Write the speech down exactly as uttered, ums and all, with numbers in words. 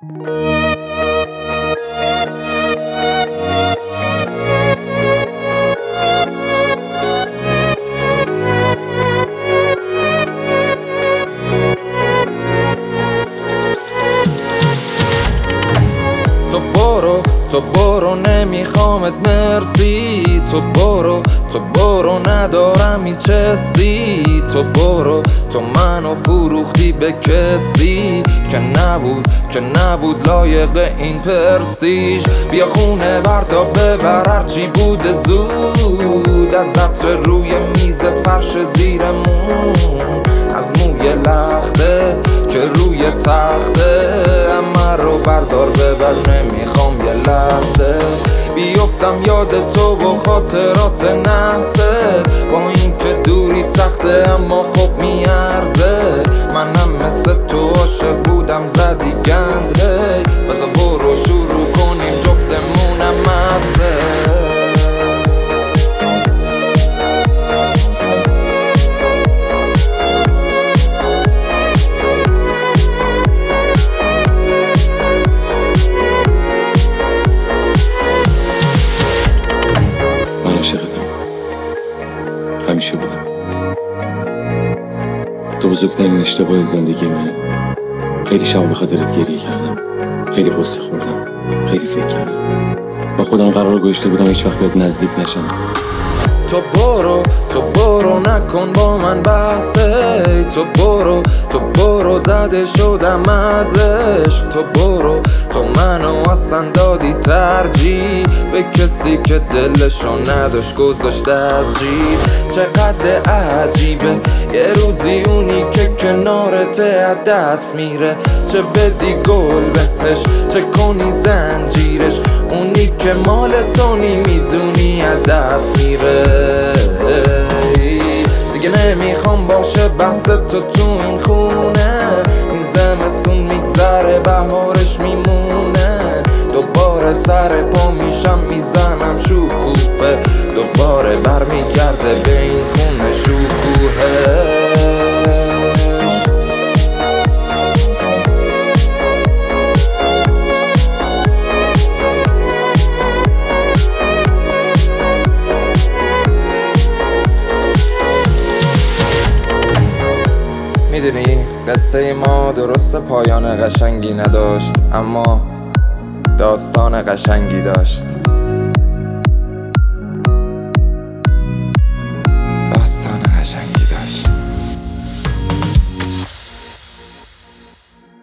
تو برو تو برو نمیخوامت مرسی، تو برو تو برو ندارم هیچ حسی، تو برو تو منو فروختی به کسی که نبود که نبود لایق این پرستیژ. بیا خونه بردا ببر هرچی بوده زود، از عطر روی میزت فرش زیرمون، از موی لختت که روی تخته، همه رو بردار ببر نمیخوام یه لحظه بیفتم یاد تو و خاطرات نحست، با این که دوری سخته اما خب میارزه. منم مثل تو عاشق بودم زدی گند، هی بذار برو شروع کنیم جفتمونم مسته. همیشه بودم. تو بزرگترین اشتباه زندگی منی. خیلی شب به خاطرت گریه کردم، خیلی قصه خوردم، خیلی فکر کردم. با خودم قرار گذاشته بودم هیچ وقت بهت نزدیک نشم. تو برو تو برو نکن با من بحثه، تو برو تو برو زده شدم از عشق، تو برو تو منو اصلا دادی ترجیح به کسی که دلشو نداشت گذاشته از جیب. چقدر عجیبه یه روزی اونی که کنارت از دست میره، چه بدی گل بهش چه کنی زنجیرش، اونی که مال تو میدونی از دست میره. دیگه نمیخوام باشه بحث تو تو این خونه، این زمستون میگذره بهارش میمونه، دوباره سر پا میشم میزنم شکوفه، دوباره برمیگرده به این خونه شکوهه. میدونی قصه ما درست پایان قشنگی نداشت، اما داستان قشنگی داشت.